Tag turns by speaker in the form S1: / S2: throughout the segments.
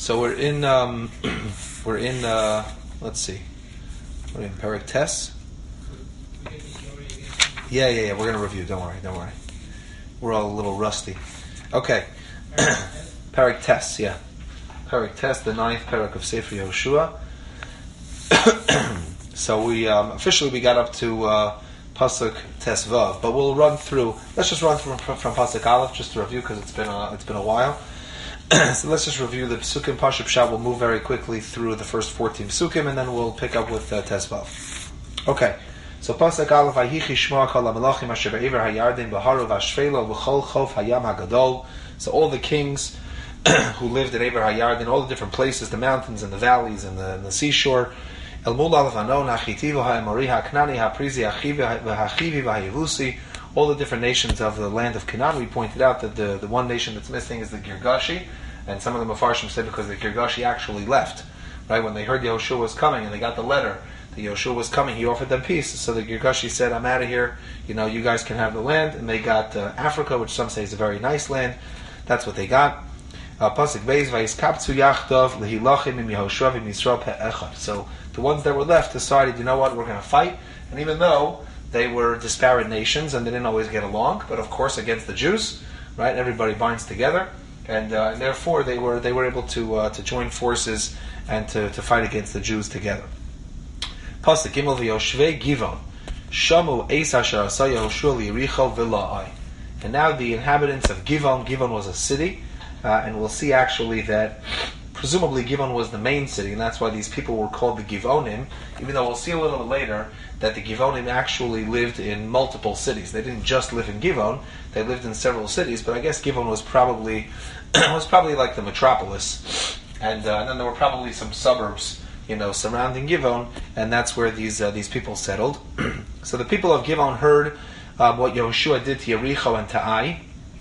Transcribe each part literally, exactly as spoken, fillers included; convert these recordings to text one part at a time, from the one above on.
S1: So we're in, um, we're in, uh, let's see, we're in Perek Tes. Yeah, yeah, yeah, we're going to review, don't worry, don't worry. We're all a little rusty. Okay. Perek Tes, yeah. Perek Tes, the ninth Perek of Sefer Yehoshua. So we, um, officially we got up to, uh, Pasuk Tes Vav, but we'll run through, let's just run through from, from Pasuk Aleph, just to review, because it's been a, it's been a while. So let's just review the Psukim. Pashup Shah will move very quickly through the first fourteen Psukim, and then we'll pick up with uh, Tes Vav. Okay, so Pasuk Aleph, Vayichi Shmoa kol hamelachim asher be'ever hayarden b'haru v'ashvelo v'chol chof hayam hagadol. So all the kings who lived at Ever Hayarden, all the different places, the mountains and the valleys and the, and the seashore, El Mul Alvanon, Hachiti v'ha'emori ha'knani ha'prizi ha'chivi v'hachivi v'hayevusi, all the different nations of the land of Canaan. We pointed out that the, the one nation that's missing is the Girgashi, and some of the Mefarshim said because the Girgashi actually left, right? When they heard Yehoshua was coming and they got the letter that Yehoshua was coming, he offered them peace. So the Girgashi said, I'm out of here, you know, you guys can have the land. And they got uh, Africa, which some say is a very nice land. That's what they got. Pasuk Beis, Vayiskaptzu Yachdov Lehilachim im Yehoshua v'im Yisrael pe'echad. So the ones that were left decided, you know what, we're going to fight. And even though they were disparate nations and they didn't always get along, but of course against the Jews, right? Everybody binds together, and, uh, and therefore they were they were able to uh, to join forces and to, to fight against the Jews together. Pasuk Gimel v'Yoshvei Givon Shamu Eis Asher Asa Yehoshua liYericho v'La'ai. And now the inhabitants of Givon, Givon was a city, uh, and we'll see actually that presumably Givon was the main city, and that's why these people were called the Givonim, even though we'll see a little bit later that the Givonim actually lived in multiple cities. They didn't just live in Givon, they lived in several cities, but I guess Givon was probably was probably like the metropolis, and, uh, and then there were probably some suburbs, you know, surrounding Givon, and that's where these uh, these people settled. So the people of Givon heard um, what Yehoshua did to Yericho and to Ai,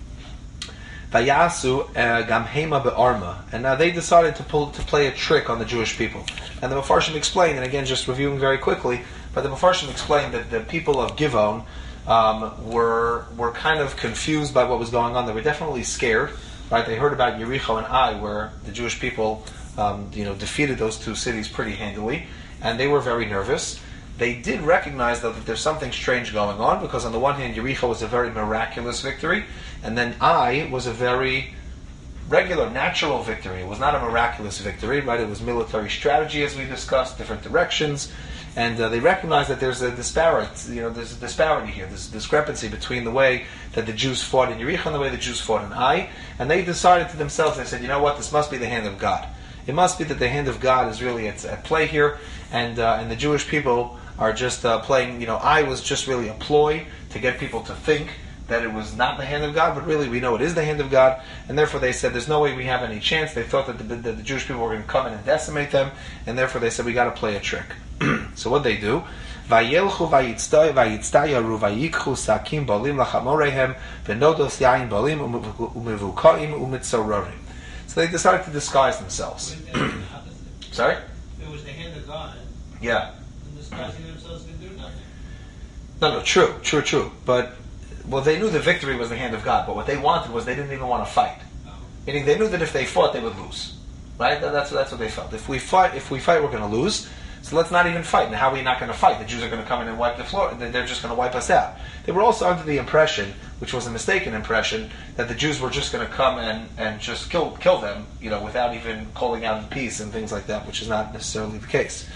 S1: Vayasu Gamhema be'arma, and now they decided to pull to play a trick on the Jewish people. And the Mefarshim explained, and again, just reviewing very quickly, but the Mefarshim explained that the people of Givon um, were were kind of confused by what was going on. They were definitely scared, right? They heard about Yericho and Ai, where the Jewish people, um, you know, defeated those two cities pretty handily, and they were very nervous. They did recognize, though, that there's something strange going on, because on the one hand, Yericho was a very miraculous victory, and then Ai was a very regular, natural victory. It was not a miraculous victory, right? It was military strategy, as we discussed, different directions, and uh, they recognized that there's a disparity, you know, there's a disparity here, there's a discrepancy between the way that the Jews fought in Yericho and the way the Jews fought in Ai, and they decided to themselves, they said, you know what, this must be the hand of God. It must be that the hand of God is really at, at play here, and uh, and the Jewish people are just uh, playing, you know, Ai was just really a ploy to get people to think that it was not the hand of God, but really we know it is the hand of God, and therefore they said there's no way we have any chance. They thought that the, that the Jewish people were going to come in and decimate them, and therefore they said we got to play a trick. So what they do? Vayelchu vayitzayaru vayikchu sakim balim lachamorehem v'nodos yain balim umevukaim umitzorarim. So they decided to disguise themselves. Sorry?
S2: It was the hand of God.
S1: Yeah.
S2: Disguising themselves can do nothing.
S1: No, no, true, true, true. But, well, they knew the victory was the hand of God, but what they wanted was they didn't even want to fight.
S2: Oh.
S1: Meaning they knew that if they fought, they would lose. Right? That, that's, that's what they felt. If we fight, if we fight, we're going to lose. So let's not even fight. And how are we not going to fight? The Jews are going to come in and wipe the floor. They're just going to wipe us out. They were also under the impression, which was a mistaken impression, that the Jews were just going to come and, and just kill kill them, you know, without even calling out peace and things like that, which is not necessarily the case.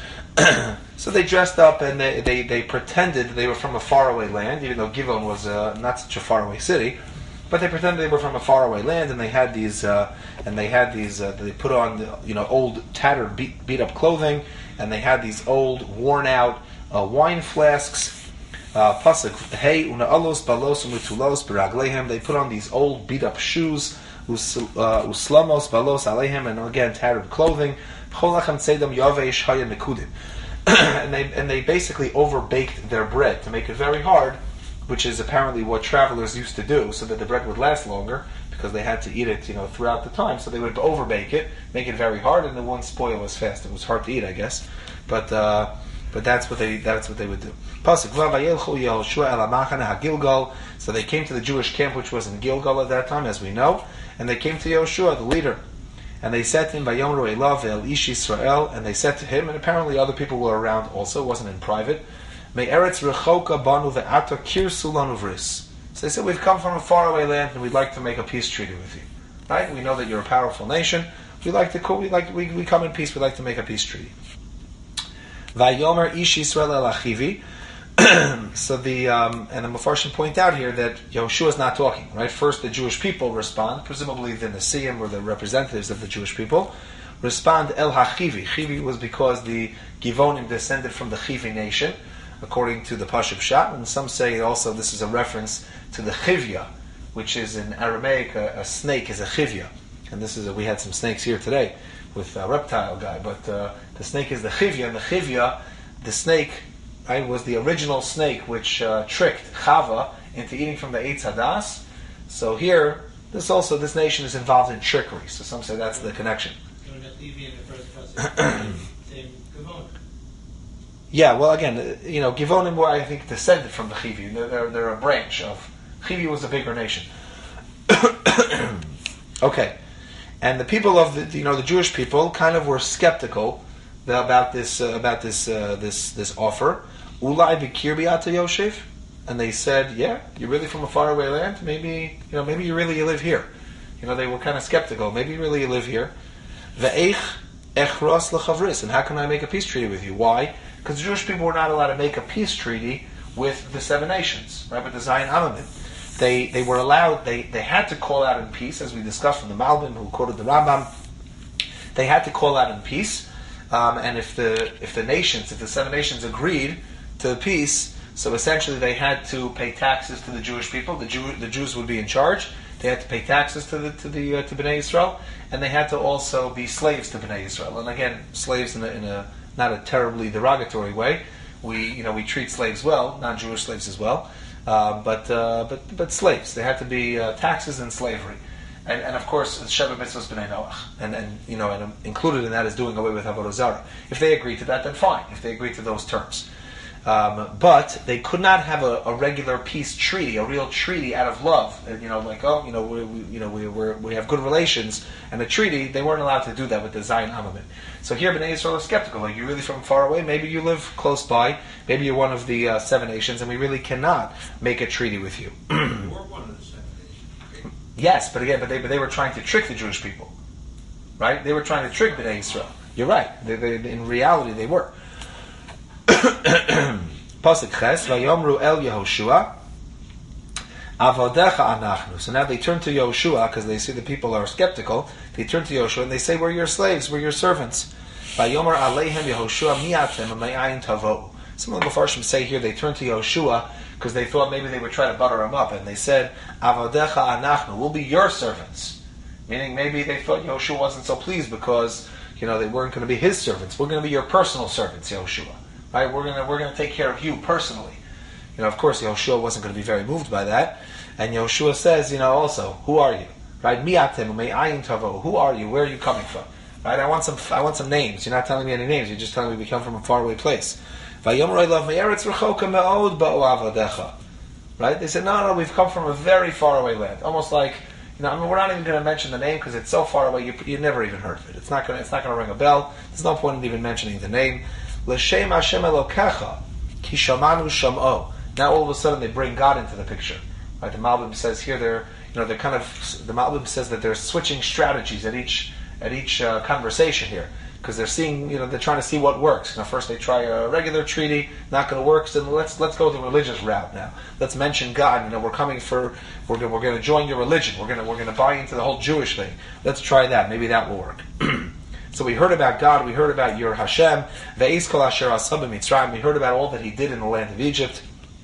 S1: So they dressed up and they, they, they pretended they were from a faraway land, even though Givon was uh, not such a faraway city. But they pretended they were from a faraway land, and they had these uh, and they had these uh, they put on the, you know, old tattered beat, beat up clothing, and they had these old worn out uh, wine flasks. Pasuk hey una alos balos umitulos beraglehem. They put on these old beat up shoes, uslamos balos alehem, and again tattered clothing. And they and they basically overbaked their bread to make it very hard, which is apparently what travelers used to do, so that the bread would last longer, because they had to eat it, you know, throughout the time. So they would overbake it, make it very hard, and it wouldn't spoil as fast. It was hard to eat, I guess, but uh, but that's what they that's what they would do. So they came to the Jewish camp, which was in Gilgal at that time, as we know, and they came to Yehoshua, the leader. And they said to him, Vayomru Elav El Ish Yisrael, and they said to him, and apparently other people were around also, it wasn't in private, Me Eretz Rechoka Banu Ve'ata Kirsu Lanu Vris. So they said, we've come from a faraway land and we'd like to make a peace treaty with you. Right? We know that you're a powerful nation. We like to we like we, we come in peace, we'd like to make a peace treaty. Vayomer Ish Yisrael El Achivi. So the um, and the Mefarshim point out here that Yehoshua is not talking. Right, first the Jewish people respond, presumably the Nesiim or the representatives of the Jewish people respond El Hachivi. Chivi was because the Givonim descended from the Chivi nation, according to the Pashup Shat, and some say also this is a reference to the Chivya, which is in Aramaic a, a snake is a Chivya, and this is a, we had some snakes here today with a reptile guy, but uh, the snake is the Chivya, and the Chivya, the snake. Right, was the original snake which uh, tricked Chava into eating from the Eitz Hadas. So here, this also this nation is involved in trickery. So some say that's the connection. Yeah, well, again, you know, Givonim were, I think, descended from the Chivi. They're, they're, they're a branch of Chivi was a bigger nation. Okay, and the people of the you know the Jewish people kind of were skeptical about this uh, about this uh, this this offer. Ulai b'kir bi'ata Yosef, and they said, "Yeah, you're really from a faraway land. Maybe you know, maybe you really live here." You know, they were kind of skeptical. Maybe you really live here. Ve'eich echros lechavris, and how can I make a peace treaty with you? Why? Because the Jewish people were not allowed to make a peace treaty with the seven nations, right? With the Zion Amamim. They they were allowed. They they had to call out in peace, as we discussed from the Malbim, who quoted the Rambam. They had to call out in peace, um, and if the if the nations, if the seven nations agreed to peace, so essentially they had to pay taxes to the Jewish people. The Jew, the Jews would be in charge. They had to pay taxes to the to the uh, to Bnei Yisrael, and they had to also be slaves to Bnei Yisrael. And again, slaves in a, in a not a terribly derogatory way. We you know we treat slaves well, non-Jewish slaves as well, uh, but uh, but but slaves. They had to be uh, taxes and slavery, and and of course Sheva Mitzvos Bnei Noach, and and you know and included in that is doing away with Avodah Zarah. If they agree to that, then fine. If they agree to those terms. Um, but they could not have a, a regular peace treaty, a real treaty out of love. And, you know, like oh, you know, we, we you know we we're, we have good relations, and a treaty. They weren't allowed to do that with the Zion Amamim. So here, Bnei Yisrael are skeptical. Like, you're really from far away. Maybe you live close by. Maybe you're one of the uh, seven nations, and we really cannot make a treaty with you.
S2: You were one of the seven nations.
S1: Yes, but again, but they but they were trying to trick the Jewish people, right? They were trying to trick Bnei Yisrael. You're right. They, they, in reality, they were. Pasuk Ches, Vayomru El Yehoshua, Avodecha Anachnu. So now they turn to Yehoshua because they see the people are skeptical. They turn to Yehoshua and they say, "We're your slaves. We're your servants." Vayomer Aleihem Yehoshua Miatem Me'ayin Tavo. Some of the Mefarshim say here they turned to Yehoshua because they thought maybe they would try to butter him up, and they said, "Avodecha Anachnu. We'll be your servants." Meaning maybe they thought Yehoshua wasn't so pleased because you know they weren't going to be his servants. We're going to be your personal servants, Yehoshua. Right, we're gonna we're gonna take care of you personally. You know, of course, Yehoshua wasn't going to be very moved by that, and Yehoshua says, you know, also, who are you? Right, miatem me'ayin tavo. Who are you? Where are you coming from? Right, I want some I want some names. You're not telling me any names. You're just telling me we come from a faraway place. Vayomer Elav me'eretz rechoka me'od ba'u avodecha. Right, they said, no, no, we've come from a very faraway land. Almost like, you know, I mean, we're not even going to mention the name because it's so far away. You you never even heard of it. It's not going it's not going to ring a bell. There's no point in even mentioning the name. L'shem Hashem Elokecha, ki shamanu sham'o. Now all of a sudden they bring God into the picture. Right? The Malbim says here they're, you know, they're kind of. The Malbim says that they're switching strategies at each at each uh, conversation here because they're seeing, you know, they're trying to see what works. You know, first they try a regular treaty, not going to work. So let's let's go the religious route now. Let's mention God. You know, we're coming for we're we're going to join your religion. We're going to we're going to buy into the whole Jewish thing. Let's try that. Maybe that will work. So we heard about God, we heard about your Hashem, Ve'ez kol asher asah b'Mitzrayim. We heard about all that He did in the land of Egypt.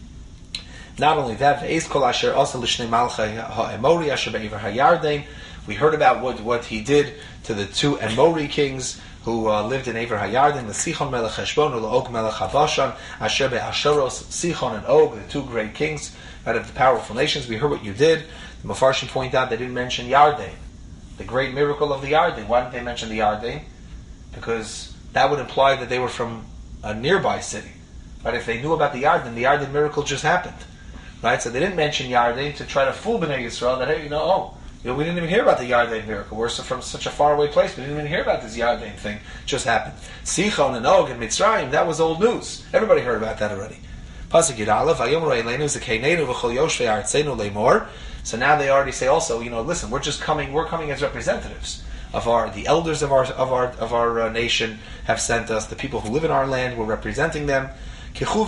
S1: Not only that, Ve'ez kol asher asah l'shnei malchei ha'emori asher be'ever ha'yarden. We heard about what, what He did to the two Emori kings who uh, lived in Ever Hayarden, the Sichon melech Heshbon, the Og melech Habashan, asher be'asheros Sichon and Og, the two great kings out of the powerful nations. We heard what you did. The Mefarshim point out they didn't mention Yarden. The great miracle of the Yarden. Why didn't they mention the Yarden? Because that would imply that they were from a nearby city. But if they knew about the Yarden, the Yarden miracle just happened. Right? So they didn't mention Yarden to try to fool Bnei Yisrael that, hey, you know, oh, You know, we didn't even hear about the Yarden miracle. We're from such a faraway place. We didn't even hear about this Yarden thing. It just happened. Sichon and Og and Mitzrayim, that was old news. Everybody heard about that already. Pasuk Yud Aleph, Vayomru Eleinu Zekeneinu V'chol Yoshvei Artzeinu Leimor. So now they already say also, you know, listen, we're just coming, we're coming as representatives of our, the elders of our of our of our uh, nation have sent us. The people who live in our land, we're representing them. He told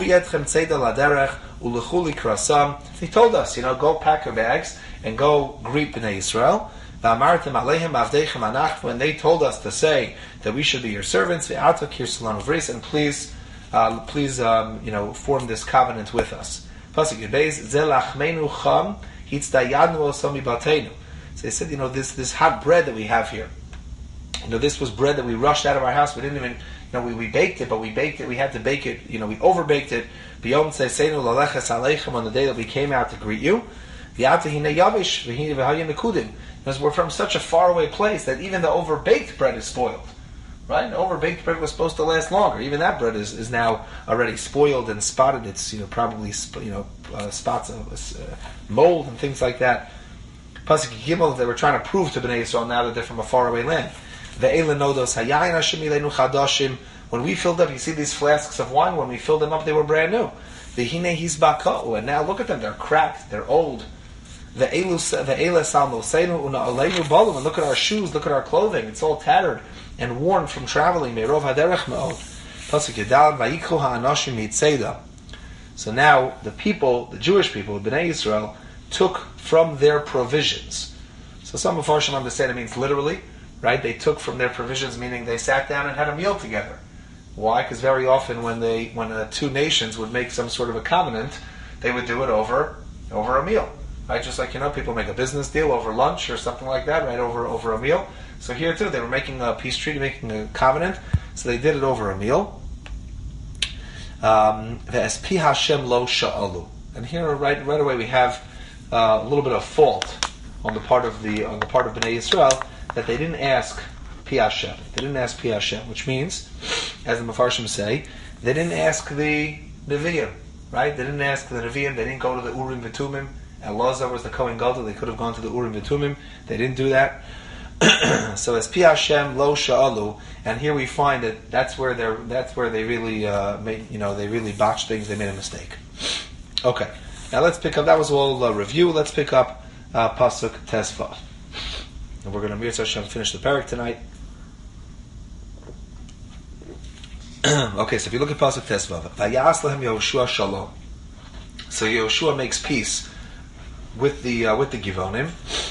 S1: us, you know, go pack your bags and go greet Bnei Yisrael. When they told us to say that we should be your servants, and please, uh, please, um, you know, form this covenant with us. So they said, you know, this this hot bread that we have here, you know, this was bread that we rushed out of our house. We didn't even, you know, we, we baked it, but we baked it. We had to bake it. You know, we overbaked it. On the day that we came out to greet you, because we're from such a faraway place that even the overbaked bread is spoiled. Right? The overbaked bread was supposed to last longer. Even that bread is, is now already spoiled and spotted. It's, you know, probably you know uh, spots of uh, mold and things like that. Pasuk Gimel, they were trying to prove to Bnei Yisrael now that they're from a faraway land. When we filled up, you see these flasks of wine, when we filled them up, they were brand new. And now look at them, they're cracked, they're old. And look at our shoes, look at our clothing, it's all tattered and worn from traveling. So now the people, the Jewish people, Bnei Yisrael, took from their provisions. So some of Farshim understand it means literally, right? They took from their provisions, meaning they sat down and had a meal together. Why? Because very often when they, when uh, two nations would make some sort of a covenant, they would do it over, over a meal, right? Just like, you know, people make a business deal over lunch or something like that, right? Over, over a meal. So here too, they were making a peace treaty, making a covenant. So they did it over a meal. Um, Ve'espi Hashem lo sha'alu. And here, right, right away, we have uh, a little bit of fault on the part of the on the part of Bnei Yisrael that they didn't ask Pi Hashem. They didn't ask Pi Hashem, which means, as the Mefarshim say, they didn't ask the Nevi'im, right? They didn't ask the Nevi'im. They didn't go to the Urim V'Tumim. Elazar was the Kohen Gadol. They could have gone to the Urim V'Tumim. They didn't do that. So as Pi Hashem lo sha'alu, and here we find that that's where they that's where they really uh, made, you know, they really botched things. They made a mistake. Okay, now let's pick up. That was all uh, review. Let's pick up uh, pasuk Tesvav, and we're going to Mirza Hashem finish the parak tonight. Okay, so if you look at pasuk Tesvav, Vayas lahem Yehoshua shalom. So Yehoshua makes peace with the uh, with the Givonim.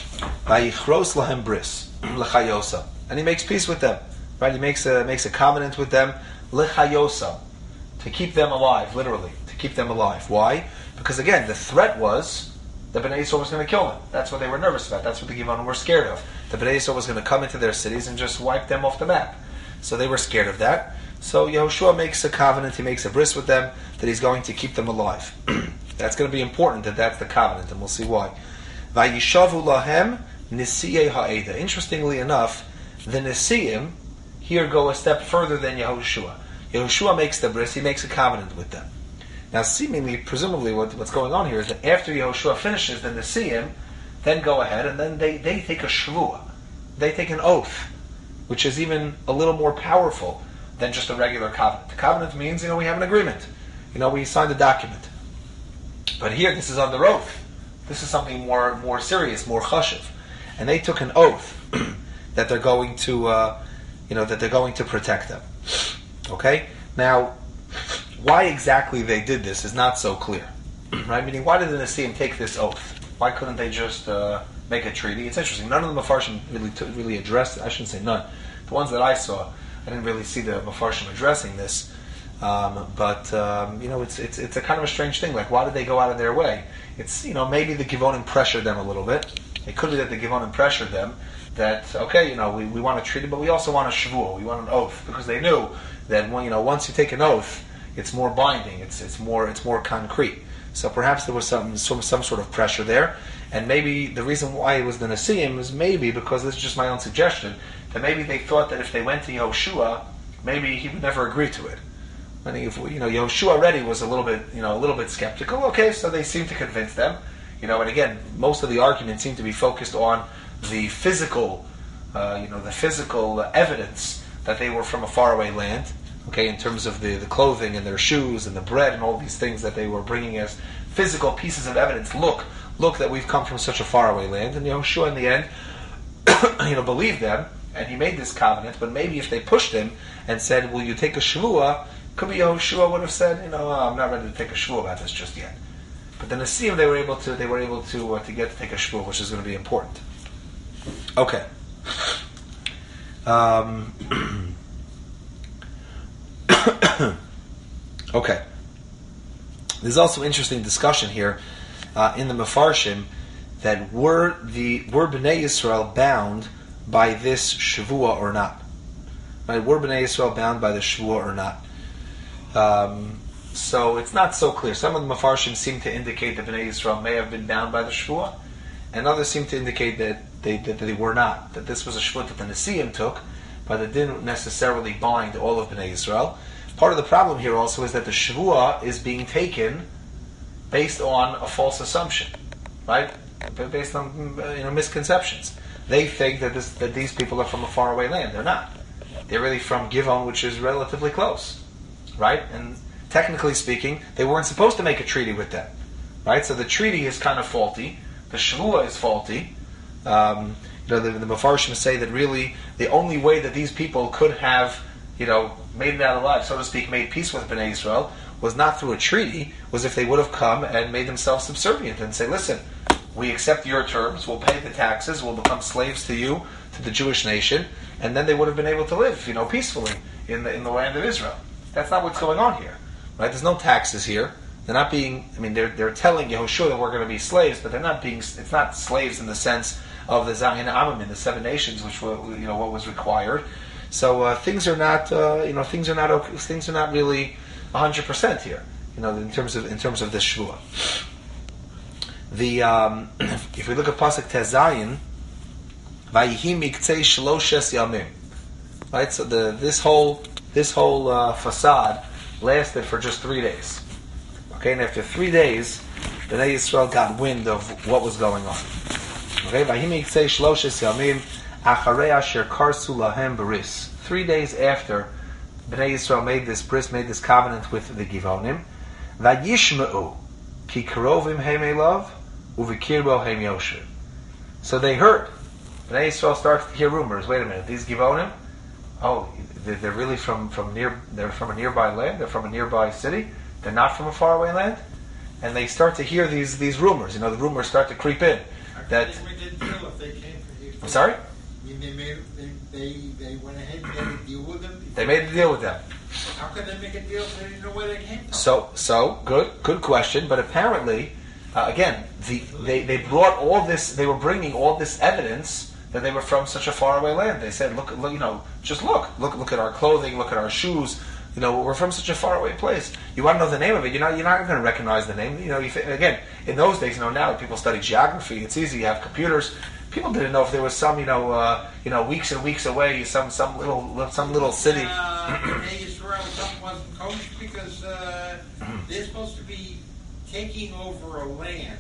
S1: Vayichros lahem bris lechayosa, and he makes peace with them. Right? He makes a makes a covenant with them lechayosa, to keep them alive, literally to keep them alive. Why? Because again, the threat was that Bnei Yisrael was going to kill them. That's what they were nervous about. That's what the Givonim were scared of. The Bnei Yisrael was going to come into their cities and just wipe them off the map. So they were scared of that. So Yehoshua makes a covenant. He makes a bris with them that he's going to keep them alive. That's going to be important. That that's the covenant, and we'll see why. Vayishavu lahem Nisiyei ha'eda. Interestingly enough, the Nisiyim here go a step further than Yehoshua. Yehoshua makes the bris, he makes a covenant with them. Now, seemingly, presumably, what, what's going on here is that after Yehoshua finishes, the Nisiyim then go ahead and then they, they take a shvuah. They take an oath, which is even a little more powerful than just a regular covenant. The covenant means, you know, we have an agreement. You know, we signed a document. But here, this is under oath. This is something more, more serious, more chashiv. And they took an oath that they're going to, uh, you know, that they're going to protect them. Okay? Now, why exactly they did this is not so clear. Right? Meaning, why did the Nesiim take this oath? Why couldn't they just uh, make a treaty? It's interesting. None of the Mefarshim really, t- really addressed it. I shouldn't say none. The ones that I saw, I didn't really see the Mefarshim addressing this. Um, but, um, you know, it's, it's it's a kind of a strange thing. Like, why did they go out of their way? It's, you know, maybe the Givonim pressured them a little bit. It could be that the Givonim pressured them that, okay, you know, we, we want a treaty, but we also want a shvuah, we want an oath, because they knew that when, you know, once you take an oath, it's more binding, it's it's more it's more concrete. So perhaps there was some some, some sort of pressure there, and maybe the reason why it was the Nesiim is maybe because, this is just my own suggestion, that maybe they thought that if they went to Yehoshua, maybe he would never agree to it. I think if, you know, Yehoshua already was a little bit, you know, a little bit skeptical. Okay, so they seemed to convince them. You know, and again, most of the argument seemed to be focused on the physical, uh, you know, the physical evidence that they were from a faraway land. Okay, in terms of the, the clothing and their shoes and the bread and all these things that they were bringing as physical pieces of evidence. Look, look that we've come from such a faraway land. And Yehoshua, in the end, you know, believed them, and he made this covenant. But maybe if they pushed him and said, "Will you take a shvuah?" Could be Yehoshua would have said, "You know, I'm not ready to take a shvuah about this just yet." But the Nesiim, they were able to, they were able to uh, to get to take a shvuah, which is going to be important. Okay. Um, okay. There's also interesting discussion here uh, in the Mefarshim that were the were Bnei Yisrael bound by this Shavua or not? Right? Were Bnei Yisrael bound by the Shavua or not? Um, so it's not so clear. Some of the Mefarshim seem to indicate that Bnei Yisrael may have been bound by the Shavua, and others seem to indicate that they that they were not. That this was a Shavua that the Nesiim took, but it didn't necessarily bind all of Bnei Yisrael. Part of the problem here also is that the Shavua is being taken based on a false assumption, right? Based on you know misconceptions. They think that this that these people are from a faraway land. They're not. They're really from Givon, which is relatively close, right? And technically speaking, they weren't supposed to make a treaty with them, right? So the treaty is kind of faulty. The Shavua is faulty. Um, you know, the, the Mefarshim say that really the only way that these people could have, you know, made it out alive, so to speak, made peace with Bnei Israel, was not through a treaty, was if they would have come and made themselves subservient and say, listen, we accept your terms, we'll pay the taxes, we'll become slaves to you, to the Jewish nation, and then they would have been able to live, you know, peacefully in the in the land of Israel. That's not what's going on here, right? There's no taxes here. They're not being, I mean, they're they're telling Yehoshua that we're going to be slaves, but they're not being, it's not slaves in the sense of the Zayin Amim, the seven nations, which were, you know, what was required. So uh, things are not, uh, you know, things are not okay, things are not really one hundred percent here, you know, in terms of in terms of this shvua. The um, if we look at pasuk Tezayin, Vayihi miktzei shloshes yamim, right? So the this whole this whole uh, facade lasted for just three days. Okay, and after three days, Bnei Yisrael got wind of what was going on. Okay, Vayihi miktzei shloshes yamim. Acharei asher karsu lahem bris. Three days after Bnei Yisrael made this bris, made this covenant with the Givonim, vayishmeu ki krovim heim elav uvikirbo heim yosher. So they heard. Bnei Yisrael started to hear rumors. Wait a minute, these Givonim, oh, they're, they're really from, from near. They're from a nearby land. They're from a nearby city. They're not from a faraway land, and they start to hear these these rumors. You know, the rumors start to creep in. That I'm sorry.
S2: They made they, they they went ahead and made a deal with them.
S1: They made a deal with them.
S2: How could they make a deal if they didn't know where they came from?
S1: So so good good question. But apparently, uh, again, the they, they brought all this. They were bringing all this evidence that they were from such a faraway land. They said, look, look, you know, just look, look, look at our clothing, look at our shoes. You know, we're from such a faraway place. You want to know the name of it? You're not. You're not going to recognize the name. You know, you th- again, in those days, you know, now people study geography. It's easy. You have computers. People didn't know if there was some, you know, uh, you know, weeks and weeks away, some some little some little city.
S2: Uh, Bnei Yisrael something wasn't kosher because uh, they're supposed to be taking over a land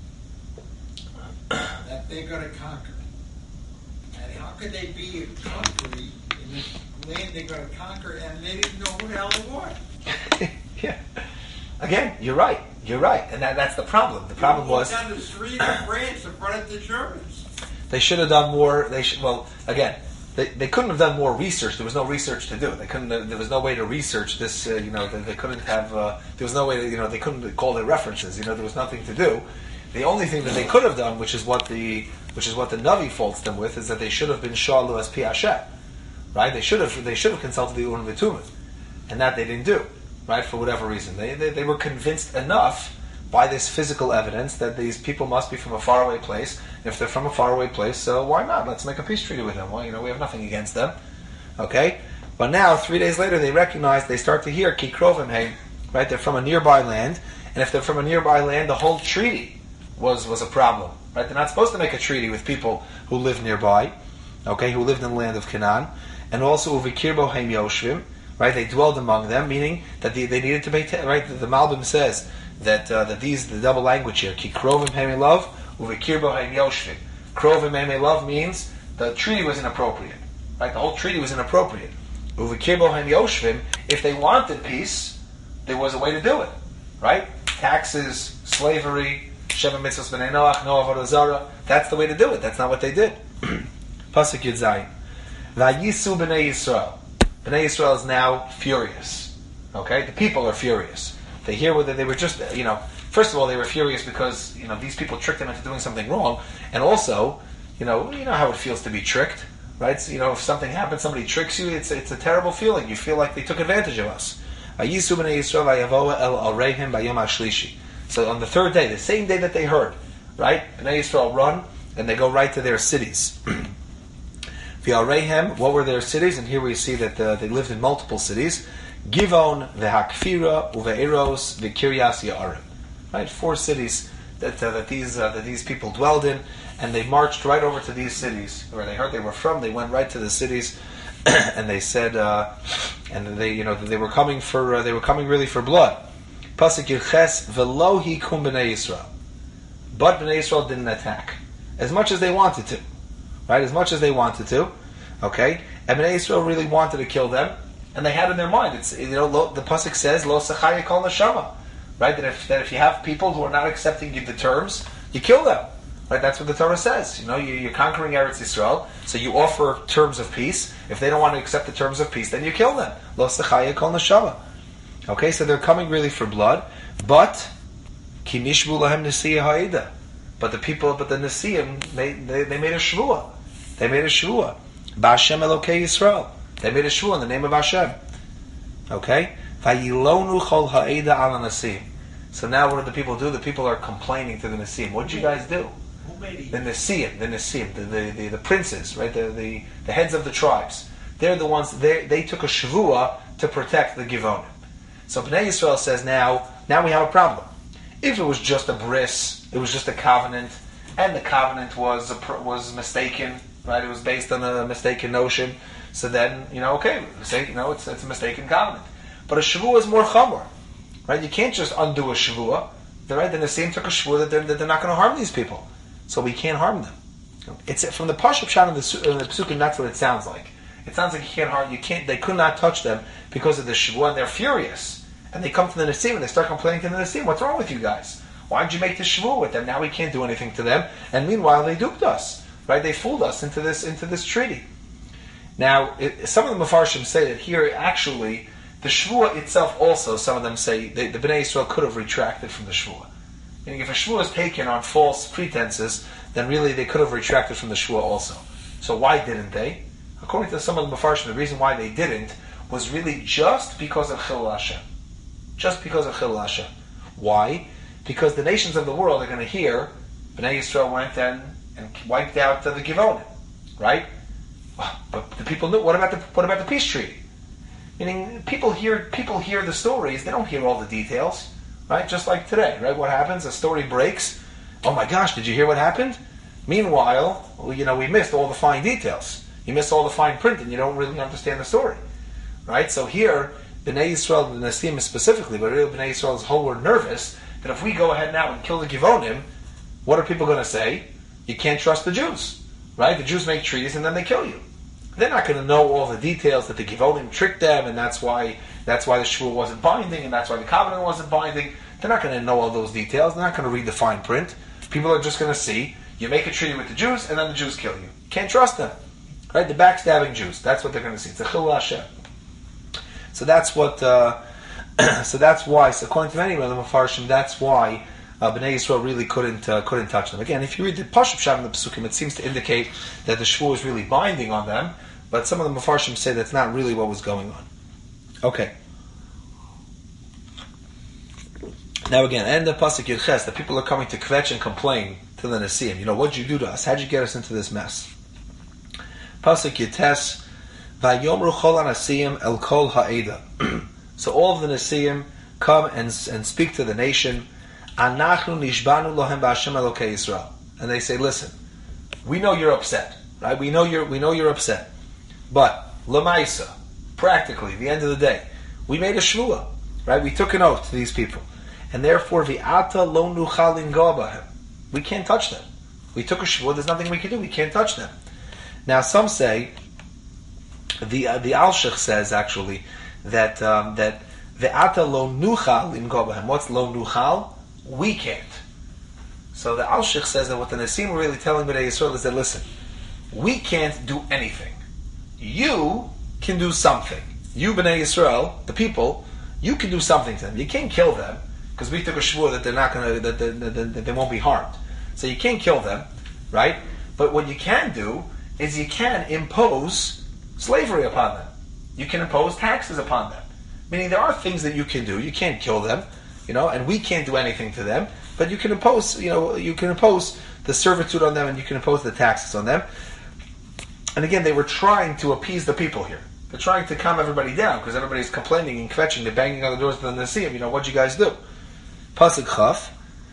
S2: that they're going to conquer. And how could they be a country in this land they're going to conquer and they didn't know who the hell they were?
S1: Yeah. Again, you're right. You're right, and that, that's the problem. The problem was
S2: down the street in France in front of the Germans.
S1: They should have done more. They should. Well, again, they, they couldn't have done more research. There was no research to do. They couldn't. There was no way to research this. Uh, you know, they, they couldn't have. Uh, there was no way. To, you know, they couldn't call their references. You know, there was nothing to do. The only thing that they could have done, which is what the which is what the Navi faults them with, is that they should have been shalu as pi Hashem, right? They should have. They should have consulted the Urim V'Tumim, and that they didn't do, right? For whatever reason, they they, they were convinced enough by this physical evidence that these people must be from a faraway place. If they're from a faraway place, so why not? Let's make a peace treaty with them. Well, you know, we have nothing against them. Okay? But now, three days later, they recognize, they start to hear, Ki Krovim Heim, right? They're from a nearby land. And if they're from a nearby land, the whole treaty was, was a problem. Right? They're not supposed to make a treaty with people who live nearby, okay, who lived in the land of Canaan. And also, Uvikirbo Heim Yoshvim, right? They dwelled among them, meaning that they, they needed to pay, t- right? The, the Malbim says, that uh, that these the double language here, ki krovim heim love, uvikirbo heim yoshvim, Krov and love means the treaty was inappropriate. Right? The whole treaty was inappropriate. Uvikirbo and Yoshvim, if they wanted peace, there was a way to do it. Right? Taxes, slavery, Sheva Mitzvahs B'nai Noach, No Avodah Zarah. That's the way to do it. That's not what they did. Pasuk Yud Zayin. Vayisu B'nai Yisrael. B'nai Yisrael is now furious. Okay? The people are furious. They hear whether they were just, you know, first of all, they were furious because, you know, these people tricked them into doing something wrong. And also, you know, you know how it feels to be tricked. Right? So, you know, if something happens, somebody tricks you, it's it's a terrible feeling. You feel like they took advantage of us. Vayisu B'nai Yisrael vayavoa el alreihim bayom hashlishi. So on the third day, the same day that they heard, right? B'nai Yisrael run, and they go right to their cities. V'alreihem, what were their cities? And here we see that uh, they lived in multiple cities. Givon, v'hakfira, uve'eros, v'kiryas ya'arim. Right? Four cities that uh, that these uh, that these people dwelled in, and they marched right over to these cities where they heard they were from. They went right to the cities, and they said, uh, and they you know they were coming for uh, they were coming really for blood. Pasuk Yirches v'lo hikum b'nei Yisrael, but b'nei Yisrael didn't attack as much as they wanted to, right? As much as they wanted to, okay. And b'nei Yisrael really wanted to kill them, and they had in their mind. It's you know lo, the pasuk says lo sachaya kol neshama, right? That if that if you have people who are not accepting the terms, you kill them, right? That's what the Torah says. You know, you, you're conquering Eretz Yisrael, so you offer terms of peace. If they don't want to accept the terms of peace, then you kill them. Lo sachaya kol neshama. Okay, so they're coming really for blood, but kinishbu lahem nesiya ha'ida. But the people, but the Nesiim, they, they they made a shvua. They made a shvua. Ba'Hashem Elokei Yisrael. They made a shvua in the name of Hashem. Okay, vayilonu chol ha'ida ala Nesiim. So now what do the people do? The people are complaining to the Nesiim. What did you guys do? The Nesiim, the Nesiim, the the, the, the princes, right? The, the the heads of the tribes. They're the ones. They they took a shvua to protect the Givonim. So Bnei Yisrael says now, now we have a problem. If it was just a bris, it was just a covenant, and the covenant was a, was mistaken, right? It was based on a mistaken notion. So then, you know, okay, say, you know, it's it's a mistaken covenant. But a shavua is more chamor, right? You can't just undo a shavua. Right? The Nesiim took a shavua that they're, that they're not going to harm these people, so we can't harm them. It's from the Pashup Shan in the, in the Pesukim. That's what it sounds like. It sounds like you can't harm. You can't. They could not touch them because of the shavua, and they're furious. And they come to the Nesiim and they start complaining to the Nesiim. What's wrong with you guys? Why did you make this shavua with them? Now we can't do anything to them. And meanwhile, they duped us, right? They fooled us into this into this treaty. Now, it, some of the Mefarshim say that here actually the shavua itself also. Some of them say they, the Bnei Yisrael could have retracted from the shavua. Meaning, if a shavua is taken on false pretenses, then really they could have retracted from the shavua also. So why didn't they? According to some of the Mefarshim, the reason why they didn't was really just because of Chilul Hashem. Just because of Chilul Hashem. Why? Because the nations of the world are going to hear Bnei Yisrael went and, and wiped out uh, the Givonim, right? But the people knew. What about the what about the peace treaty? Meaning, people hear people hear the stories. They don't hear all the details, right? Just like today, right? What happens? A story breaks. Oh my gosh! Did you hear what happened? Meanwhile, well, you know, we missed all the fine details. You missed all the fine print, and you don't really understand the story, right? So here, Bnei Yisrael, the Nesiim specifically, but really Bnei Yisrael as a whole were nervous that if we go ahead now and kill the Givonim, what are people going to say? You can't trust the Jews, right? The Jews make treaties and then they kill you. They're not going to know all the details that the Givonim tricked them, and that's why that's why the Shvua wasn't binding, and that's why the covenant wasn't binding. They're not going to know all those details. They're not going to read the fine print. People are just going to see you make a treaty with the Jews, and then the Jews kill you. You can't trust them, right? The backstabbing Jews. That's what they're going to see. It's a Chilul Hashem. So that's what. Uh, so that's why. So according to many of the Mefarshim, that's why uh, Bnei Yisrael really couldn't uh, couldn't touch them. Again, if you read the Pashup Shan in the Pesukim, it seems to indicate that the Shvua is really binding on them. But some of the Mefarshim say that's not really what was going on. Okay. Now again, and the Pasuk Yirches, the people are coming to kvetch and complain to the Nesiim. You know, what did you do to us? How did you get us into this mess? Pasuk Yirches. Vayomru chol hanasiim el kol ha'eda. So all of the Nesiim come and and speak to the nation. Anachnu nishbanu lohem b'Hashem Elokei Yisrael. And they say, listen, we know you're upset, right? We know you're we know you're upset, but lemaisa, practically, the end of the day, we made a shvua, right? We took an oath to these people, and therefore v'ata lo nuchal lingoa bahem. We can't touch them. We took a shvua. There's nothing we can do. We can't touch them. Now, some say the uh, the Alshich says actually that um, that ve'ata lo nuchal lingo b'hem. What's lo nuchal? We can't. So the Alshich says that what the Nesim were really telling Bnei Yisrael is that, listen, we can't do anything. You can do something. You, Bnei Yisrael, the people, you can do something to them. You can't kill them because we took a shvur that they're not going to, that, that, that, that they won't be harmed. So you can't kill them, right? But what you can do is you can impose slavery upon them. You can impose taxes upon them. Meaning there are things that you can do. You can't kill them, you know, and we can't do anything to them. But you can impose, you know, you can impose the servitude on them, and you can impose the taxes on them. And again, they were trying to appease the people here. They're trying to calm everybody down because everybody's complaining and kvetching. They're banging on the doors of the Nesiim. You know, what'd you guys do? Pasuk Chaf,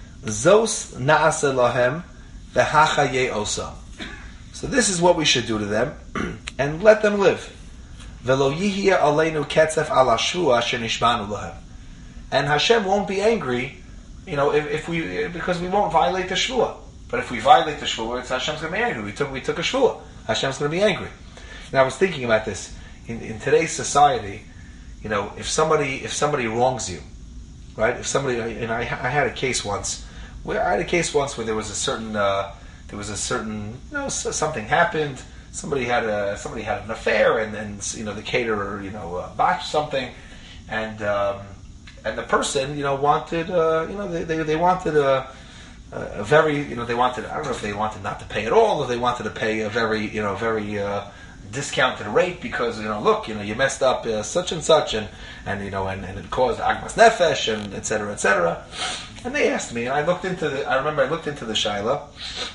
S1: Zos naase lahem v'hacha ye'osa. So this is what we should do to them, and let them live. V'lo yihya aleinu ketzef ala shvua shenishbanu lahem. And Hashem won't be angry, you know, if, if we because we won't violate the shvua. But if we violate the shvua, it's Hashem's going to be angry. We took we took a shvua. Hashem's going to be angry. And I was thinking about this in, in today's society. You know, if somebody if somebody wrongs you, right? If somebody and I, I had a case once where I had a case once where there was a certain uh, there was a certain you know something happened. Somebody had a somebody had an affair, and then you know the caterer you know uh, botched something, and um, and the person you know wanted uh, you know they they, they wanted a. A very, you know, they wanted, I don't know if they wanted not to pay at all, or they wanted to pay a very, you know, very uh, discounted rate because, you know, look, you know, you messed up uh, such and such, and, and you know, and, and it caused agmas nefesh, and et cetera, et cetera. And they asked me, and I looked into the, I remember I looked into the shaila,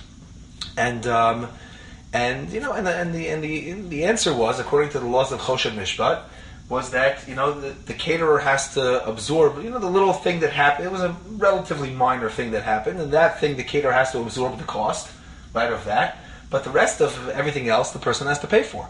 S1: and, um, and, you know, and the, and the, and the, and the answer was, according to the laws of Choshen Mishpat, was that, you know, the, the caterer has to absorb, you know, the little thing that happened. It was a relatively minor thing that happened, and that thing the caterer has to absorb the cost, right, of that. But the rest of everything else, the person has to pay for.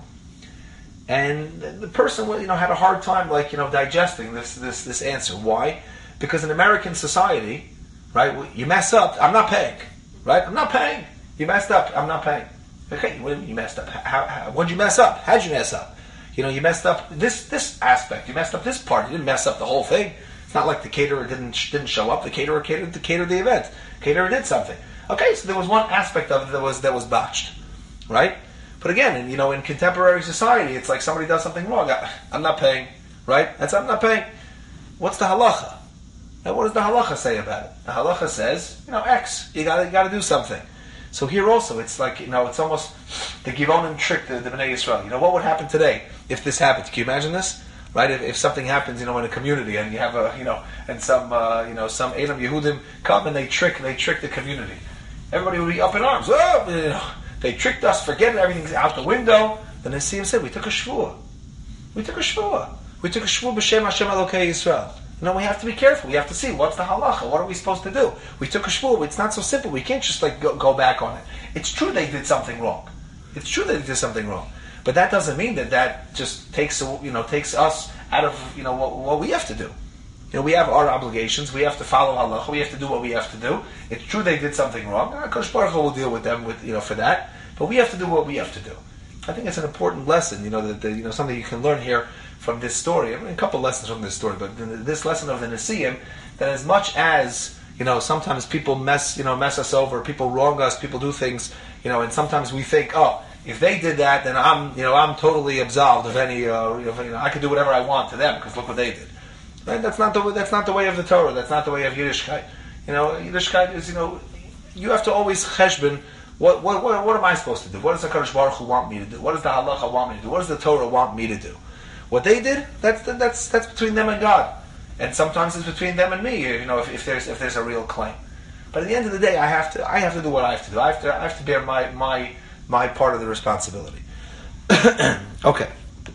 S1: And the person, you know, had a hard time, like, you know, digesting this this this answer. Why? Because in American society, right, you mess up, I'm not paying, right? I'm not paying. You messed up, I'm not paying. Okay, what do you mean you messed up? How, how, what'd you mess up? How'd you mess up? You know, you messed up this this aspect. You messed up this part. You didn't mess up the whole thing. It's not like the caterer didn't didn't show up. The caterer catered to cater the event. Caterer did something. Okay, so there was one aspect of it that was that was botched, right? But again, you know, in contemporary society, it's like somebody does something wrong. I, I'm not paying, right? That's I'm not paying. What's the halacha? Now, what does the halacha say about it? The halacha says, you know, X. You got you got to do something. So here also, it's like, you know, it's almost the Givonim trick, the, the Bnei Yisrael. You know, what would happen today if this happened? Can you imagine this? Right? If, if something happens, you know, in a community, and you have a, you know, and some, uh, you know, some Edom Yehudim come and they trick, they trick the community. Everybody would be up in arms. Oh, you know, they tricked us, forgetting everything's out the window. The Nesiim said, we took a shvua. We took a shvua. We took a shvua b'shem Hashem Elokei Yisrael. You know, we have to be careful. We have to see what's the halacha. What are we supposed to do? We took a shvur. It's not so simple. We can't just like go, go back on it. It's true they did something wrong. It's true they did something wrong. But that doesn't mean that that just takes you know takes us out of you know what, what we have to do. You know, we have our obligations. We have to follow halacha. We have to do what we have to do. It's true they did something wrong. Kodesh Baruch Hu will deal with them with you know for that. But we have to do what we have to do. I think it's an important lesson. You know that the, you know something you can learn here from this story. I mean, a couple lessons from this story, but this lesson of the Nesiim, that as much as, you know, sometimes people mess, you know, mess us over, people wrong us, people do things, you know, and sometimes we think, oh, if they did that, then I'm, you know, I'm totally absolved of any, uh, you know, I can do whatever I want to them because look what they did. Right? That's not the that's not the way of the Torah. That's not the way of Yiddishkeit. You know, Yiddishkeit is, you know, you have to always cheshbon. What what what, what am I supposed to do? What does the Kadosh Baruch Hu want me to do? What does the Halacha want me to do? What does the Torah want me to do? What they did, that's that's that's between them and God, and sometimes it's between them and me. You know, if, if there's if there's a real claim, but at the end of the day, I have to I have to do what I have to do. I have to I have to bear my my my part of the responsibility. Okay,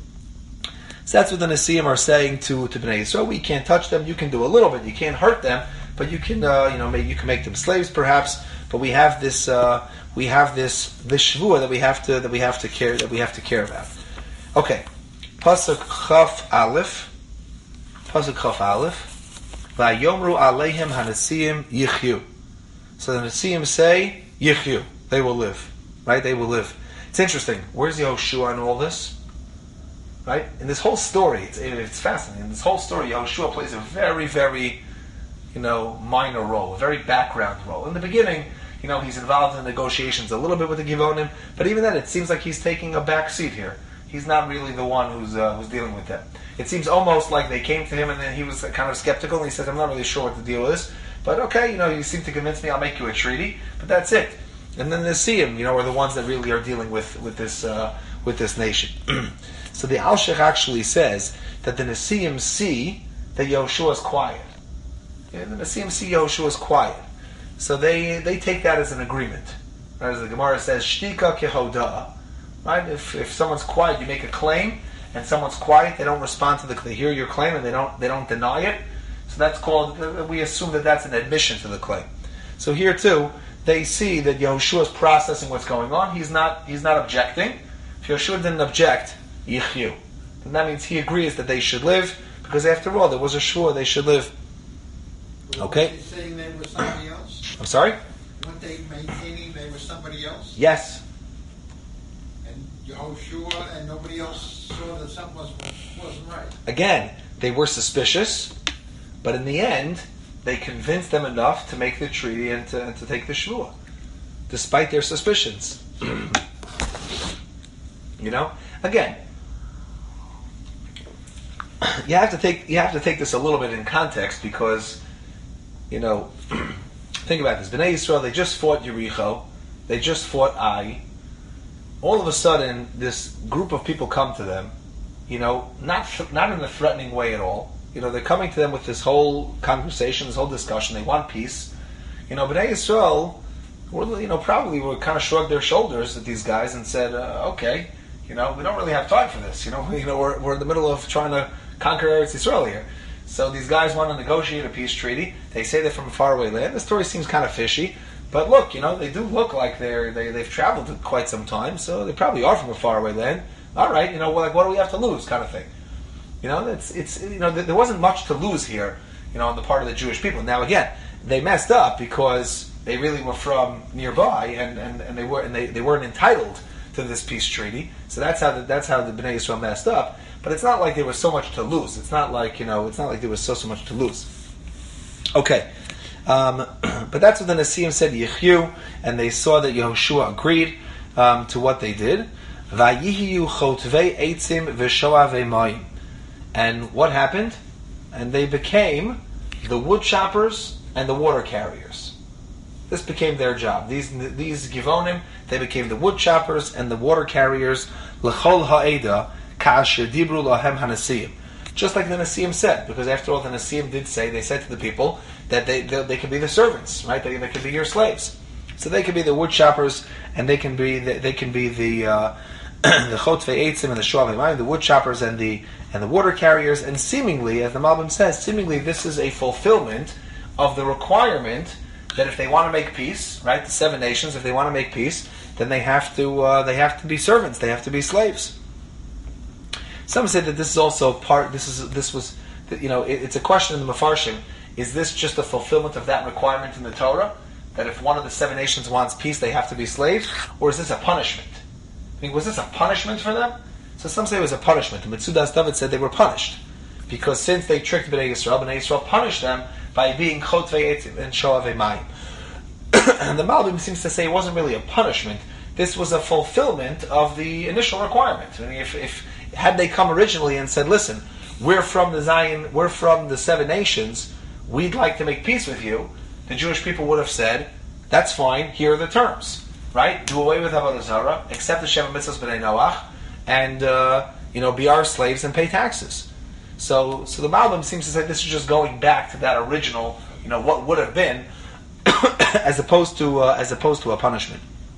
S1: so that's what the Nesiim are saying to to Bnei Yisrael. We can't touch them. You can do a little bit. You can't hurt them, but you can uh, you know maybe you can make them slaves perhaps. But we have this uh, we have this this shvua that we have to that we have to care that we have to care about. Okay. Pasuk Chaf Aleph, Pasuk Chaf Aleph, Vayomru Aleihim HaNesiim Yichyu. So the Nesiim say Yichyu. they will live. Right? They will live. It's interesting. Where's Yehoshua in all this? Right? In this whole story, it's, it's fascinating. In this whole story, Yehoshua plays a very, very, you know, minor role, a very background role. In the beginning, you know, he's involved in negotiations a little bit with the Givonim, but even then, it seems like he's taking a back seat here. He's not really the one who's uh, who's dealing with them. It seems almost like they came to him and then he was kind of skeptical and he said, I'm not really sure what the deal is, but okay, you know, you seem to convince me, I'll make you a treaty, but that's it. And then the Nesiim, you know, are the ones that really are dealing with, with this uh, with this nation. So the Alshich actually says that the Nesiim see that Yehoshua is quiet. Yeah, the Nesiim see Yehoshua is quiet. So they they take that as an agreement. As the Gemara says, Shtika kehoda. Right? If if someone's quiet, you make a claim, and someone's quiet, they don't respond to the they hear your claim and they don't they don't deny it. So that's called, we assume that that's an admission to the claim. So here too, they see that Yehoshua is processing what's going on. He's not he's not objecting. If Yehoshua didn't object, yichyu. And that means he agrees that they should live, because after all, there was a shvur, they should live. Okay?
S2: Was he saying they were somebody else?
S1: I'm sorry?
S2: Weren't they maintaining they were somebody else?
S1: Yes.
S2: And Yehoshua and nobody else saw that something was, wasn't right.
S1: Again, they were suspicious, but in the end, they convinced them enough to make the treaty and to, and to take the shvur, despite their suspicions. You know? Again, you have to take you have to take this a little bit in context, because, you know, think about this. Bnei Yisrael, they just fought Yericho, they just fought Ai. All of a sudden, this group of people come to them, you know, not not in a threatening way at all. You know, they're coming to them with this whole conversation, this whole discussion. They want peace. You know, Bnei Yisrael, were, you know, probably were kind of shrugged their shoulders at these guys and said, uh, "Okay, you know, we don't really have time for this. You know, you know, we're we're in the middle of trying to conquer Eretz Yisrael here." So these guys want to negotiate a peace treaty. They say they're from a faraway land. The story seems kind of fishy, but look, you know, they do look like they're they they've traveled quite some time, so they probably are from a faraway land. All right, you know, like what do we have to lose, kind of thing. You know, it's it's you know, there wasn't much to lose here, you know, on the part of the Jewish people. Now again, they messed up because they really were from nearby, and, and, and they were and they, they weren't entitled to this peace treaty. So that's how the, that's how the Bnei Yisrael messed up. But it's not like there was so much to lose. It's not like, you know, it's not like there was so so much to lose. Okay, um, but that's what the Nesiim said, Yichyu, and they saw that Yehoshua agreed um, to what they did. Vayihiyu chotvei eitzim v'shoavei mayim. And what happened? And they became the wood choppers and the water carriers. This became their job. These these Givonim, they became the wood choppers and the water carriers. L'chol ha'eda ka'asher dibru lahem hanasiim. Just like the Nesiim said, because after all, the Nesiim did say, they said to the people that they they, they could be the servants, right? They, they could be your slaves. So they could be the wood choppers, and they can be the, they can be the uh, the chotvei eitzim and the shoavei mayim, the wood choppers and the and the water carriers. And seemingly, as the Malbim says, seemingly this is a fulfillment of the requirement that if they want to make peace, right, the seven nations, if they want to make peace, then they have to uh, they have to be servants, they have to be slaves. Some say that this is also part. This is this was, you know, it, it's a question in the Mefarshim. Is this just a fulfillment of that requirement in the Torah, that if one of the seven nations wants peace, they have to be slaves, or is this a punishment? I mean, was this a punishment for them? So some say it was a punishment. The Metzudas David said they were punished because since they tricked Bnei Yisrael, Bnei Yisrael punished them by being chotvei eitzim and shoavei mayim. And the Malbim seems to say it wasn't really a punishment. This was a fulfillment of the initial requirement. I mean, if, if had they come originally and said, "Listen, we're from the Zion, we're from the seven nations, we'd like to make peace with you," the Jewish people would have said, "That's fine. Here are the terms, right? Do away with Avodah Zarah, accept the Sheva Mitzvos B'nai Noach, and uh, you know, be our slaves and pay taxes." So, so the Malbim seems to say this is just going back to that original, you know, what would have been, as opposed to uh, as opposed to a punishment.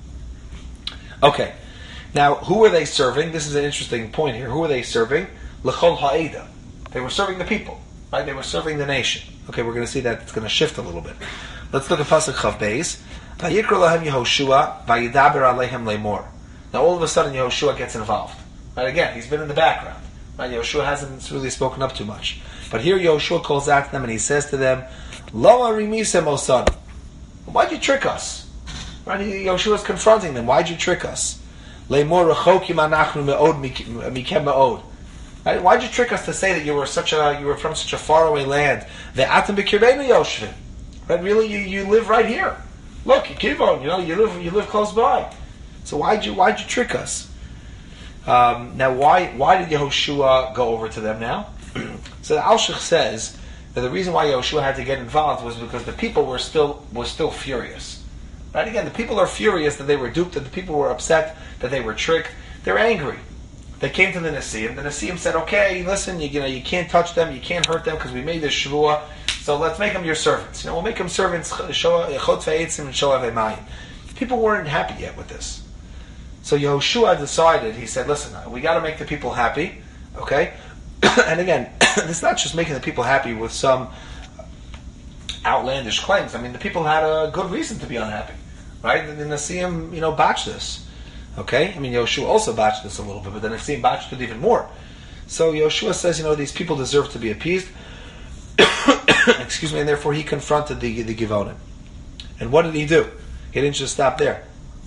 S1: Okay, now who were they serving? This is an interesting point here. Who were they serving? L'chol ha'eda. They were serving the people, right? They were serving the nation. Okay, we're going to see that it's going to shift a little bit. Let's look at Pasuk Chav Beis. Vayikra lahem Yehoshua vayidaber alehem lemor. Now all of a sudden Yehoshua gets involved. Right? Again, he's been in the background. Right? Yehoshua hasn't really spoken up too much. But here Yehoshua calls out to them and he says to them, Lama rimisem osan. Why'd you trick us? Right? Yoshua is confronting them. Why'd you trick us? Le'mor rechokim anachnu me'od mikem me'od. Right? Why'd you trick us to say that you were such a you were from such a faraway land? Ve'atem b'kirbeinu yoshvin. Right? Really, you, you live right here. Look, Kivon, you know, you live you live close by. So why'd you why'd you trick us? Um, now, why why did Yehoshua go over to them now? So the Alshich says that the reason why Yehoshua had to get involved was because the people were still were still furious. Right? Again, the people are furious that they were duped, that the people were upset, that they were tricked. They're angry. They came to the Nesiim. The Nesiim said, "Okay, listen, you, you know, you can't touch them, you can't hurt them because we made this shvuah. So let's make them your servants. You know, we'll make them servants. People weren't happy yet with this. So Yehoshua decided. He said, "Listen, we got to make the people happy, okay?" And again, it's not just making the people happy with some outlandish claims. I mean, the people had a good reason to be unhappy, right? The Nesiim, you know, botched this, okay? I mean, Yehoshua also botched this a little bit, but the Nesiim botched it even more. So Yehoshua says, you know, these people deserve to be appeased. Excuse me, and therefore he confronted the the Givonim. And what did he do? He didn't just stop there.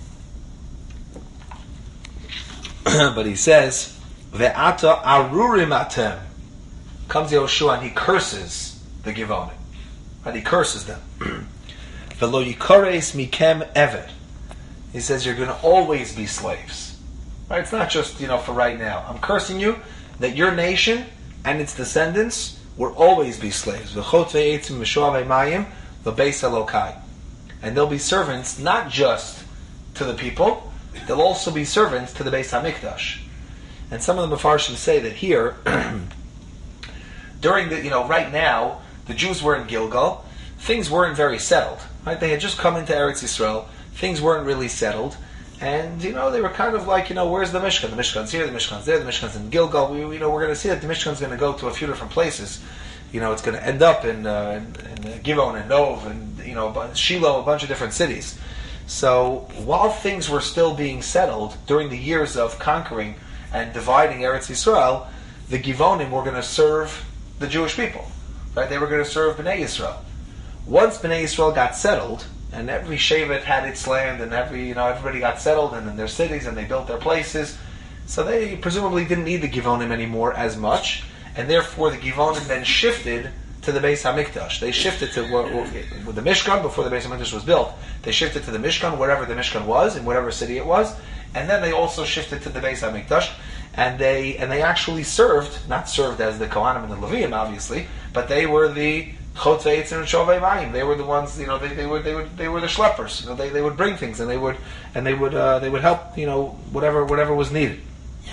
S1: But he says, "Ve'ata arurim atem." Comes Yehoshua and he curses the Givonim. And he curses them. "Velo yikares mikem eved." He says, you're going to always be slaves. Right? It's not just, you know, for right now. I'm cursing you that your nation and its descendants will always be slaves. And they'll be servants not just to the people, they'll also be servants to the Beis HaMikdash. And some of the Mefarshim say that here, during the, you know, right now, the Jews were in Gilgal, things weren't very settled. Right? They had just come into Eretz Yisrael, things weren't really settled, and, you know, they were kind of like, you know, where's the Mishkan? The Mishkan's here, the Mishkan's there, the Mishkan's in Gilgal. We, you know, we're going to see that the Mishkan's going to go to a few different places. You know, it's going to end up in, uh, in, in Givon and Nov and, you know, Shiloh, a bunch of different cities. So, while things were still being settled during the years of conquering and dividing Eretz Yisrael, the Givonim were going to serve the Jewish people. Right? They were going to serve Bnei Yisrael. Once Bnei Yisrael got settled, and every Shevet had its land, and every you know everybody got settled and in their cities, and they built their places. So they presumably didn't need the Givonim anymore as much, and therefore the Givonim then shifted to the Beis HaMikdash. They shifted to with the Mishkan before the Beis HaMikdash was built. They shifted to the Mishkan wherever the Mishkan was, in whatever city it was, and then they also shifted to the Beis HaMikdash, and they and they actually served, not served as the Kohanim and the Leviim, obviously, but they were the Chotz V'Eitzim and Shovei Mayim. They were the ones, you know, they, they were they would they were the schleppers. You know, they, they would bring things and they would and they would uh, they would help, you know, whatever whatever was needed.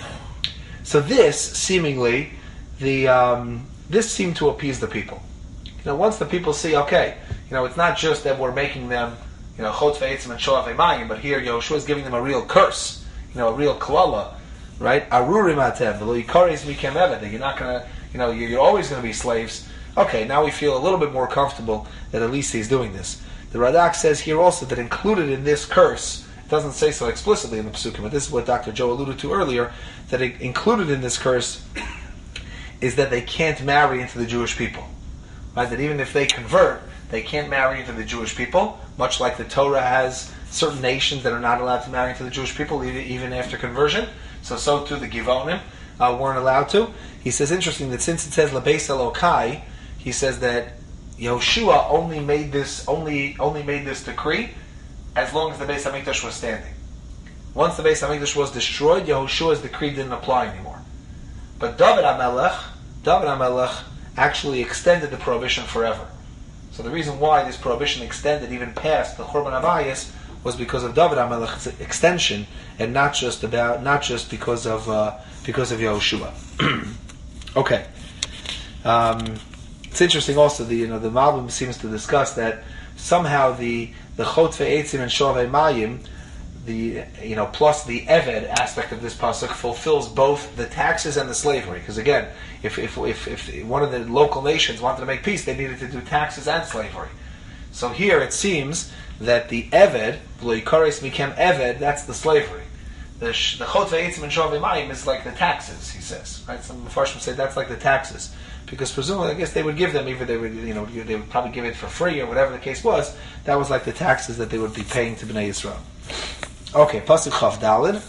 S1: So this seemingly the um, this seemed to appease the people. You know, once the people see, okay, you know, it's not just that we're making them, you know, Chotz V'Eitzim and Shovei Mayim, but here Yehoshua is giving them a real curse, you know, a real klala, right? Arurim atem, v'lo yikares mikem eved. That you're not gonna, you know, you're, you're always going to be slaves. Okay, now we feel a little bit more comfortable that at least he's doing this. The Radak says here also that included in this curse, it doesn't say so explicitly in the Pesukim, but this is what Doctor Joe alluded to earlier, that it, included in this curse is that they can't marry into the Jewish people. Right? That even if they convert, they can't marry into the Jewish people, much like the Torah has certain nations that are not allowed to marry into the Jewish people even, even after conversion. So so too the Givonim uh, weren't allowed to. He says, interesting that since it says Labeis Elokai, he says that Yehoshua only made this only only made this decree as long as the Beis HaMikdash was standing. Once the Beis HaMikdash was destroyed, Yehoshua's decree didn't apply anymore. But David HaMelech, David HaMelech actually extended the prohibition forever. So the reason why this prohibition extended even past the Churban Abayis was because of David HaMelech's extension, and not just about not just because of uh, because of Yehoshua. Okay. Um, It's interesting also, the you know the Malbim seems to discuss that somehow the the Chotz V'Eitzim and Shovei Mayim, the you know plus the Eved aspect of this pasuk fulfills both the taxes and the slavery. Because again, if if if if one of the local nations wanted to make peace, they needed to do taxes and slavery. So here it seems that the Eved, V'lo yikares mikem Eved, that's the slavery. the sh- the chot ve'etzim and shavei mayim is like the taxes. He says, right? Some Mepharshim say that's like the taxes, because presumably, I guess they would give them, either they would, you know, they would probably give it for free or whatever the case was. That was like the taxes that they would be paying to Bnei Yisrael. Okay, pasuk Chav Daled.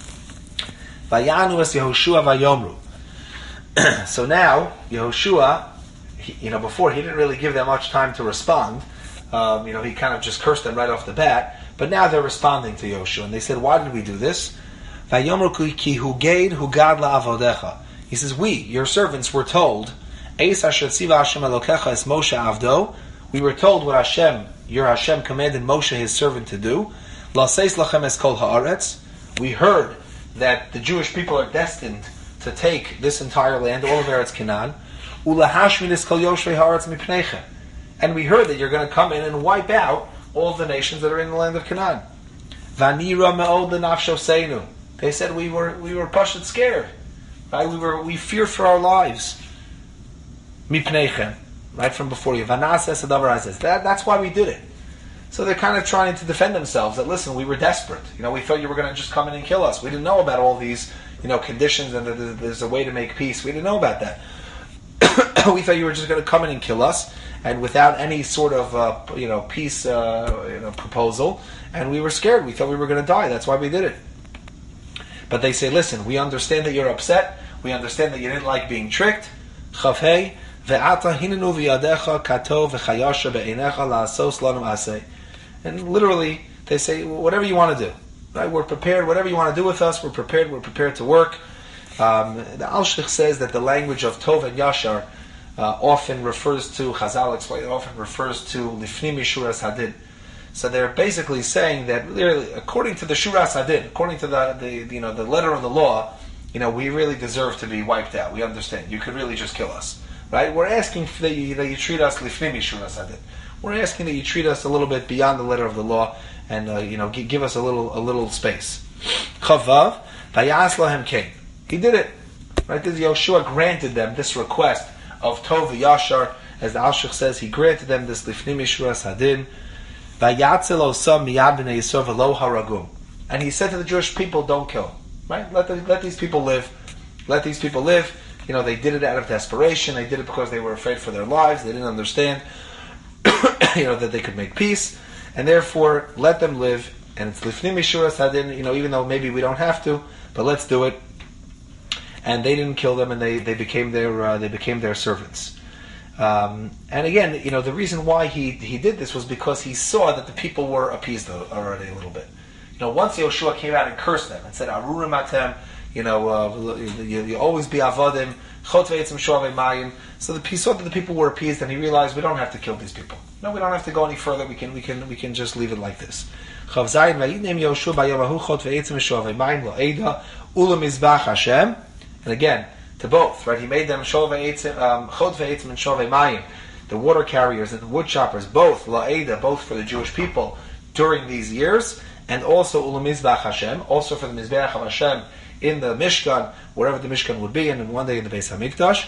S1: Vayanu es Yehoshua vayomru. So now Yehoshua, he, you know, before he didn't really give them much time to respond. Um, you know, he kind of just cursed them right off the bat. But now they're responding to Yehoshua, and they said, "Why did we do this?" Vayomru ki huged hugad la'avodecha. He says, "We, your servants, were told." Eis asher tziva Hashem Elokecha es Moshe avdo. We were told what Hashem, your Hashem, commanded Moshe, his servant, to do. L'seis lachem es kol haaretz. We heard that the Jewish people are destined to take this entire land, all of Eretz Canaan. Ulahashmin es kol yoshvei haaretz mipneichem. And we heard that you're going to come in and wipe out all of the nations that are in the land of Canaan. Vanira me'od lenafshoseinu. They said we were we were pushed scared, right? We were we feared for our lives. Mipneichem, right from before you. Vanaseh sadavar hazeh. That that's why we did it. So they're kind of trying to defend themselves. That listen, we were desperate. You know, we thought you were going to just come in and kill us. We didn't know about all these, you know, conditions and that there's a way to make peace. We didn't know about that. We thought you were just going to come in and kill us, and without any sort of, uh, you know, peace, uh, you know, proposal. And we were scared. We thought we were going to die. That's why we did it. But they say, listen, we understand that you're upset. We understand that you didn't like being tricked. Chavhei ve'ata hinenu v'yadecha kato v'chayasha be'einecha la'asos lanum aseh. And literally, they say, whatever you want to do. Right? We're prepared. Whatever you want to do with us, we're prepared. We're prepared to work. Um, the Alshich says that the language of Tov and Yashar uh, often refers to, Chazal explains, often refers to Lifnim Shuras Hadin. So they're basically saying that, literally, according to the Shuras Hadin, according to the, the you know the letter of the law, you know we really deserve to be wiped out. We understand. You could really just kill us, right? We're asking that you, that you treat us Lifnim Shuras Hadin. We're asking that you treat us a little bit beyond the letter of the law, and uh, you know give, give us a little a little space. Chavav Vayas Lahem Kain. He did it. Right? This Yehoshua granted them this request of Tov Yashar, as the Alshich says, he granted them this Lifnim Shuras Hadin. Vayatzel osam miyad b'nei Yisrael v'lo haragum. And he said to the Jewish people, don't kill. Right? Let the, let these people live. Let these people live. You know, they did it out of desperation. They did it because they were afraid for their lives. They didn't understand, you know, that they could make peace, and therefore let them live. And it's Lifnim Shuras Hadin. You know, even though maybe we don't have to, but let's do it. And they didn't kill them, and they, they became their uh, they became their servants. Um, and again, you know, the reason why he he did this was because he saw that the people were appeased already a little bit. You know, once Yehoshua came out and cursed them and said, "Arurim atem," you know, uh, you, you always be avodim, chot ve'etzim shavei mayim. So the, he saw that the people were appeased, and he realized we don't have to kill these people. No, we don't have to go any further. We can we can we can just leave it like this. Chav zayin vayidnem Yehoshua b'yamahu chot ve'etzim shavei mayim lo'eda u'lemizbach Hashem. And again, to both, right? He made them shovei eitzim, um, chot ve'etzim and shovei mayim, the water carriers and the wood choppers, both la'eda, both for the Jewish people during these years, and also ulemizbach Hashem, also for the mizbeach of Hashem in the Mishkan, wherever the Mishkan would be, and then one day in the Beis Hamikdash.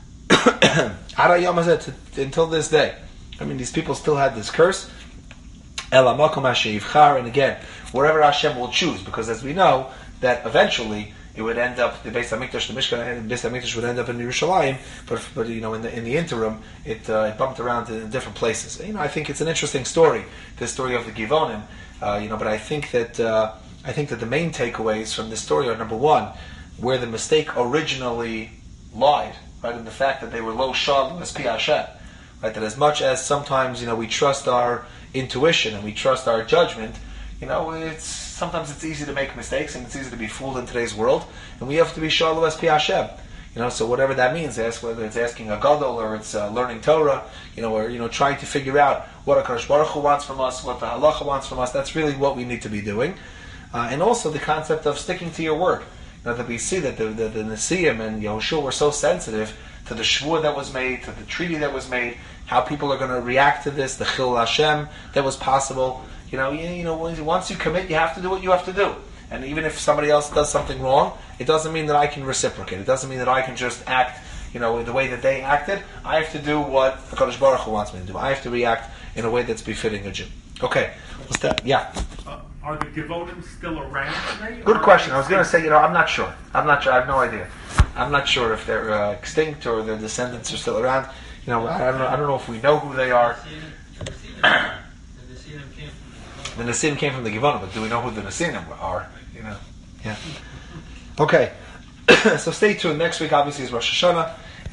S1: Until this day, I mean, these people still had this curse. Ela makom asher yivchar, and again, wherever Hashem will choose, because as we know, that eventually it would end up, the Beis Hamikdash, the Mishkan, and the Beis Hamikdash would end up in Yerushalayim, but, but you know, in the in the interim, it, uh, it bumped around in different places. You know, I think it's an interesting story, this story of the Givonim. Uh, you know, but I think that uh, I think that the main takeaways from this story are, number one, where the mistake originally lied, right, in the fact that they were lo shal l'spi Hashem, right, that as much as sometimes, you know, we trust our intuition and we trust our judgment, you know, it's sometimes it's easy to make mistakes and it's easy to be fooled in today's world, and we have to be shalom es pi Hashem. You know, so whatever that means, whether it's asking a gadol or it's uh, learning Torah, you know, or you know, trying to figure out what HaKadosh Baruch Hu wants from us, what the halacha wants from us. That's really what we need to be doing, uh, and also the concept of sticking to your word. You know, that we see that the the, the Nesiim and Yehoshua were so sensitive to the shvur that was made, to the treaty that was made, how people are going to react to this, the chil Hashem that was possible. You know, you, you know, once you commit, you have to do what you have to do. And even if somebody else does something wrong, it doesn't mean that I can reciprocate. It doesn't mean that I can just act, you know, the way that they acted. I have to do what HaKadosh Baruch Hu wants me to do. I have to react in a way that's befitting a Jew. Okay, what's that? Yeah.
S2: Uh,
S3: are the Givonim still around today?
S1: Good
S3: or
S1: question.
S3: are
S1: I was
S3: they
S1: going to say, you know, I'm not sure. I'm not sure. I have no idea. I'm not sure if they're uh, extinct or their descendants are still around. You know, I don't know. I don't know if we know who they are. The Nesinim came from the Givonim, but do we know who the Nesinim are? You know, yeah. Okay. So stay tuned. Next week, obviously, is Rosh Hashanah.